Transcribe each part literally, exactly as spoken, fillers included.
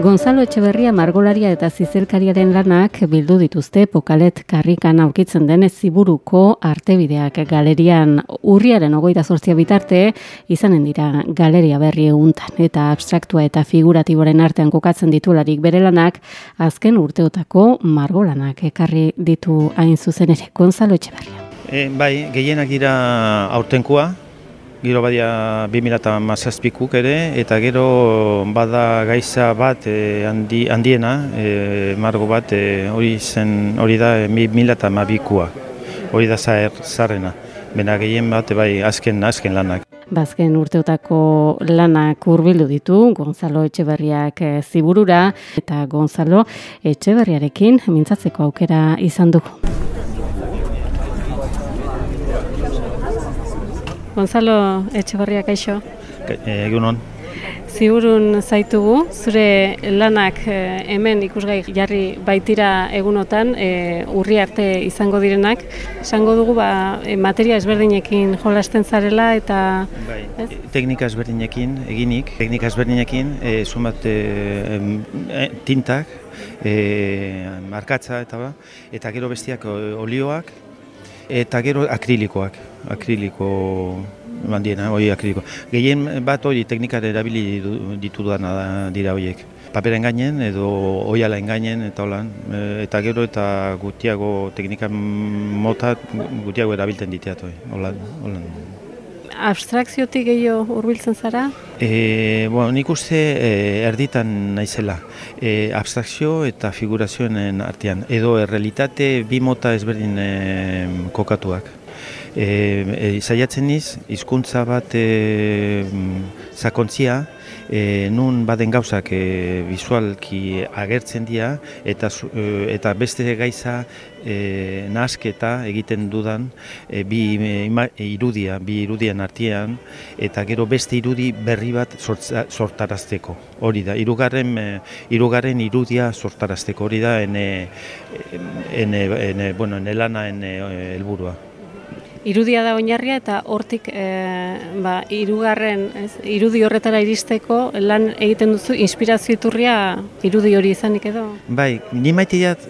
Gonzalo Etxeberria margolaria eta zizelkariaren lanak bildu dituzte Pokalet karrikan aurkitzen den Ziburuko Artebideak galerian. Urriaren hogeita zortzia bitarte izanen dira galeria berri eguntan eta abstraktua eta figuratiboren artean kokatzen ditularik bere lanak azken urteotako margolanak ekarri ditu hain zuzen ere. Gonzalo Etxeberria. E, bai, gehienak dira aurtenkoa. Gero badia bi mila hamazazpikuk ere, eta gero bada gaiza bat e, handi, handiena, e, margo bat, e, hori zen, hori da bi mila hamabikoa, hori da zarrena. Bena gehien bat, bai, azken, azken lanak. Bazken urteotako lanak hurbildu ditu Gonzalo Etxeberriak Ziburura, eta Gonzalo Etxeberriarekin mintzatzeko aukera izan dugu. Gonzalo Etxeberria, kaixo. Egunon. Ziburun zaitugu, zure lanak hemen ikusgai jarri baitira egunotan, e, urri arte izango direnak. Esango dugu ba, materia ezberdinekin jolasten zarela eta... Bai, teknika ezberdinekin eginik, teknika ezberdinekin, e, zumat e, e, tintak, e, markatza eta ba, eta gero bestiak olioak, eta gero akrilikoak, akriliko bandiena, hori akriliko. Gehien bat hori teknikara erabili ditudana dira horiek. Paperen gainen edo oialaen gainen eta holan, eta gero eta gutiago teknika mota gutiago erabiltzen diteat hori, holan, holan. Abstrakziotik gehiago hurbiltzen zara? E, bueno, nik uste e, erditan naizela, e, abstrakzio eta figurazioen artean, edo errealitate bi mota ezberdin e, kokatuak. E, e, Zaiatzen niz, hizkuntza bat e, sakontzia, e, nun baden gauzak e, visualki agertzen dira, eta, e, eta beste gaiza e, nahasketa egiten dudan e, bi e, irudia, bi irudien artean, eta gero beste irudi berri bat sortza, sortarazteko. Hori da, hirugarren e, hirugarren irudia sortarazteko, hori da ene, ene, ene, bueno, ene lana ene helburua. Irudia da oinarria eta hortik e, ba, irugarren, ez, irudi horretara iristeko lan egiten duzu, inspirazio iturria irudi hori izanik edo? Bai, ni maiteat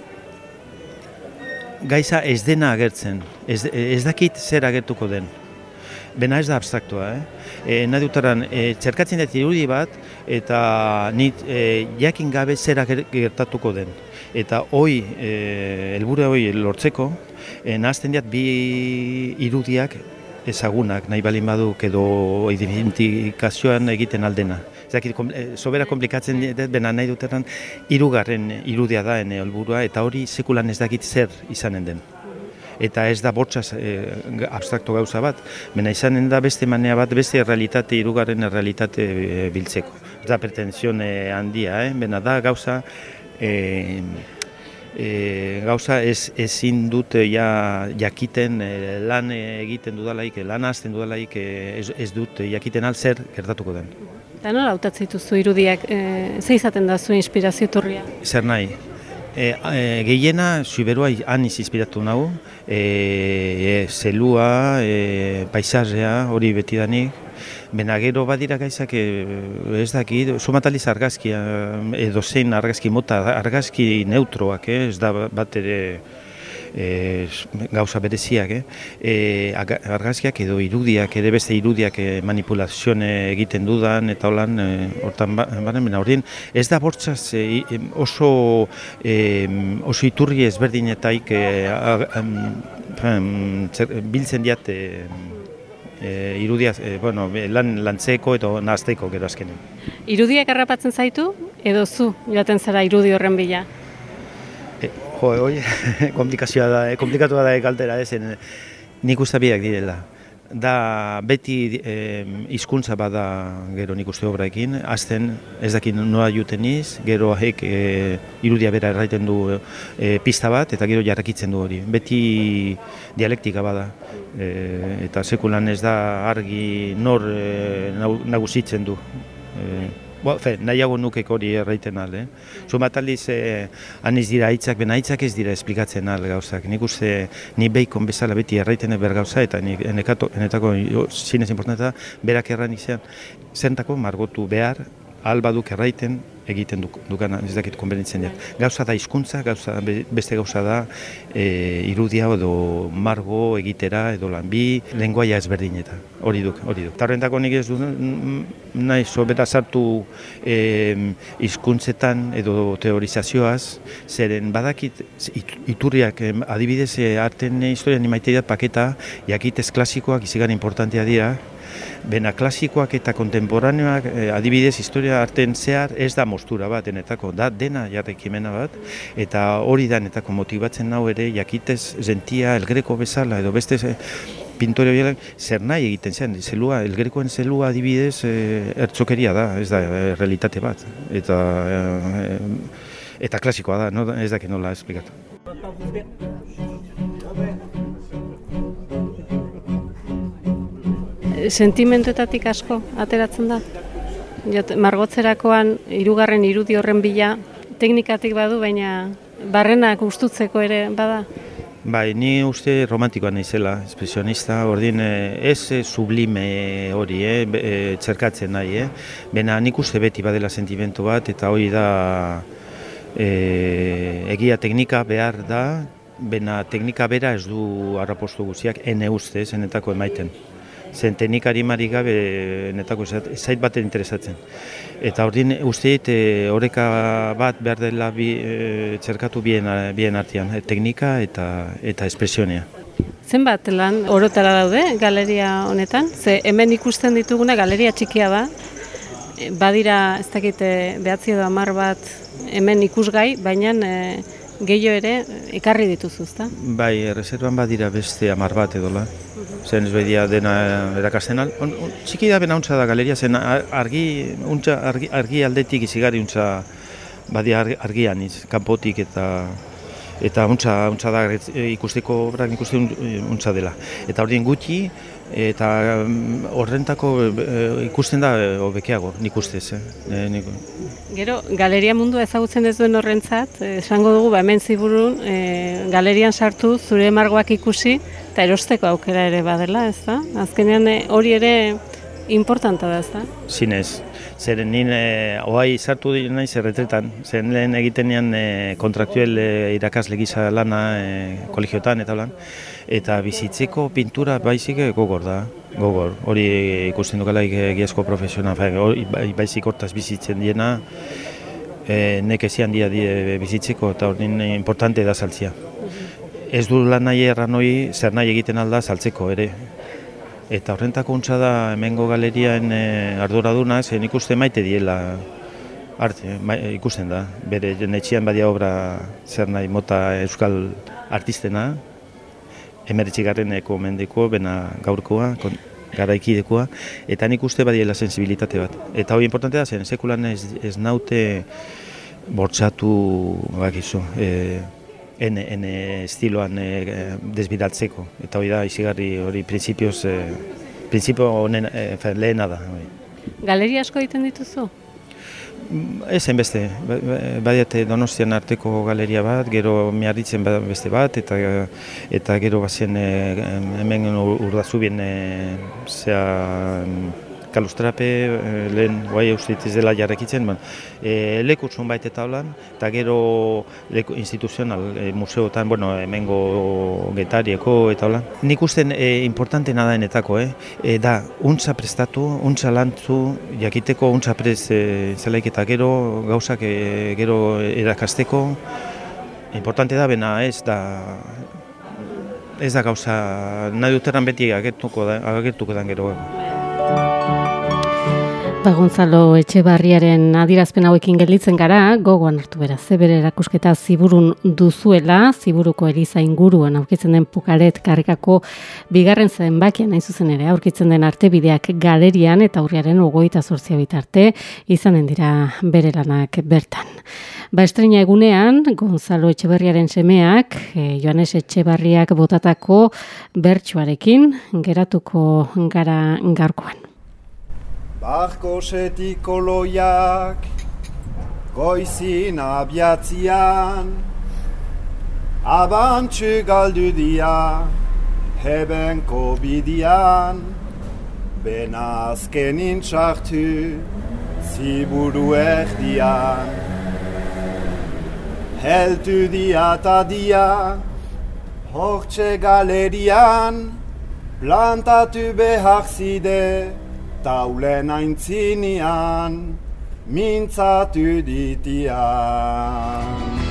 gaiza ez dena agertzen, ez, ez dakit zer agertuko den. Bena ez da abstraktua, eh? E, nahi dutaran, e, txerkatzen dut irudi bat eta nit e, jakin gabe zer gertatuko den. Eta hoi, e, helburu hoi lortzeko, e, nahazten diat bi irudiak ezagunak, nahi balin baduk edo identifikazioan egiten aldena. Zakit, sobera komplikatzen dut, bena nahi duteran, hirugarren irudia da ene helburua eta hori sekulan ez dakit zer izanen den. Eta ez da bortxaz e, abstrakto gauza bat, bena izanen da beste manea bat, beste realitate, hirugarren realitate e, biltzeko. Ez da pretensione handia, eh? Bena da gauza, e, e, gauza ez, ezin dut ja, jakiten e, lan egiten dudalaik, lan hazten dudalaik, e, ez, ez dut jakiten alzer gertatuko den. Eta nola hautatzen dituzu irudiak, e, ze izaten da zu inspirazio iturria? Zer nahi. E, e, gehiena zuberua han inspiratu nahu, e, e, zelua, e, paisazea, hori betidanik. Bena gero badira gaizak e, ez daki, sumataliz argazki, edo zein argazki mota, argazki neutroak, eh, ez da bat ere e, gauza bereziak, eh? E, argazkiak edo irudiak, ere beste irudiak e, manipulazione egiten dudan, eta holan, e, hortan baren, bena horien, ez da bortzaz e, oso, e, oso iturri ezberdinetaik e, biltzen diat e, e, irudia, e, bueno, lan lantzeko eta nahazteko gero azkenen. Irudiak harrapatzen zaitu, edo zu joaten zara irudi horren bila? E, jo, hoi, komplikazioa da, e, komplikatua da ekaltera, ezen nik uste biak direla. Da beti hizkuntza bada gero nik uste obraekin, azten ez dakit noa juten iz, gero ahek e, irudia bera erraiten du e, pista bat eta gero jarrakitzen du hori. Beti dialektika bada e, eta sekulan ez da argi nor e, nagusitzen du. E, Bo, fe, nahiago nukek hori erraiten al, eh? Zumataliz, eh, aniz dira hitzak, bena hitzak ez dira esplikatzen al gauzak. Nik uste, ni beikon bezala beti erraiten ber gauza, eta nik enekato, enetako zinez importanta, berak erran izan, zentako margotu behar, albaduk erraiten, egiten duk, dukana, ez dakit konbenitzen dira. Gauza da hizkuntza, gauza, beste gauza da e, irudia edo margo egitera edo lan bi, lenguaia ezberdin eta hori duk, hori duk. Tarrentako nik ez du nahi sobera sartu e, hizkuntzetan edo teorizazioaz, zeren badakit iturriak adibidez arten historian imaiteiat paketa, jakitez klasikoak izigan importantea dira, bena klasikoak eta kontemporaneoak adibidez historia arten zehar ez da mostura bat enetako, da dena jarrekimena bat, eta hori da enetako motibatzen nau ere jakitez zentia El Greco bezala edo beste pintore horiek zer nahi egiten zen, zelua, El Grecoen zelua adibidez e, ertzokeria da, ez da e, realitate bat, eta e, eta klasikoa da, no, ez dakit nola esplikatu. Sentimentuetatik asko ateratzen da. Margotzerakoan hirugarren irudi horren bila teknikatik badu, baina barrenak gustutzeko ere bada. Bai, ni uste romantikoa naizela, espresionista, ordin ez sublime hori, eh, txerkatzen nahi, eh. Bena nik uste beti badela sentimentu bat, eta hori da e, egia teknika behar da, bena teknika bera ez du harrapostu guztiak, ene uste, zenetako emaiten. Zen teknikari mari gabe netako zait baten interesatzen. Eta ordin usteet oreka bat behar dela bi, e, txerkatu bien, bien artean, teknika eta, eta espresionea. Zenbat lan orotara daude galeria honetan? Ze hemen ikusten dituguna galeria txikia da, badira ez dakite behatzi edo hamar bat hemen ikusgai, baina e, gehiago ere ekarri dituzu, ezta? Bai, reservan badira beste hamar bat edola. Zen ez bedia dena erakasten al. On, on, txiki da bena untza da galeria, zen argi, untza, argi, argi aldetik izigari untza badia argian iz, kanpotik eta eta untza, untza da ikusteko obrak ikusten untza dela. Eta horien gutxi, eta horrentako ikusten da hobekeago, nik ustez. Eh? Nik... Gero, galeria mundua ezagutzen ez duen horrentzat, esango dugu, ba, hemen ziburun, e, galerian sartu, zure margoak ikusi, eta erosteko aukera ere badela, ez da? Azkenean hori ere importanta da, ez da? Zinez. Zeren nien ohai sartu naiz erretretan, zen lehen egiten nian e, kontraktuel e, irakasle gisa lana e, kolegiotan eta lan, eta bizitzeko pintura baizik gogor da, gogor. Hori ikusten dukalaik egiazko profesional, hori baizik hortaz bizitzen diena, e, nekezian dia die bizitzeko eta hori importante da saltzia. Ez du lan nahi erran hori zer nahi egiten alda saltzeko ere. Eta horrentako untza da hemengo galerian e, arduraduna, zen ikusten maite diela arte, ma, ikusten da. Bere netxian badia obra zer nahi mota euskal artistena, emeretxigarreneko mendeko, bena gaurkoa, kon, garaikidekoa, eta nik uste badiela sensibilitate bat. Eta hori importante da zen, sekulan ez, ez naute bortxatu bakizu. E, Ene, ene estiloan e, desbiratzeko, eta hori da, izigarri hori prinsipioz, e, prinsipio honen e, lehena da. Hori. Galeria asko egiten dituzu? Ezen beste, badiate Donostian arteko galeria bat, gero Miarritzen beste bat, eta, eta gero bazen e, hemen Urdazubien e, zea, Kalustrape, lehen guai usteet ez dela jarrekitzen, bon. e, leku zonbait eta holan, eta gero leku instituzional, e, museotan, bueno, hemengo Getarieko eta holan. Nik usten e, importante nadaenetako, eh? e, da, untza prestatu, untza lantzu, jakiteko untza prest e, zelaik eta gero gauzak e, gero erakasteko. Importante da, bena ez da, ez da gauza, nahi duteran beti agertuko da, agertuko da gero. Ba, Gonzalo Etxebarriaren adierazpen hauekin gelditzen gara, gogoan hartu beraz, zebere erakusketa ziburun duzuela, ziburuko eliza inguruan aurkitzen den Pukalet karrikako bigarren zenbakian nahi zuzen ere, aurkitzen den artebideak galerian eta urriaren hogeita zortzia bitarte izanen dira bere lanak bertan. Ba, estrena egunean, Gonzalo Etxebarriaren semeak, e, Joanes Etxebarriak botatako bertsuarekin geratuko gara gaurkoan. Barkosetik oloiak, goizin abiatzian, abantxe galdu dia, hebenko bidian, ben azkenin txartu, ziburu erdian. Heltu dia eta dia, hortxe galerian, plantatu behar zide, taulen aintzinean, mintzatu ditian.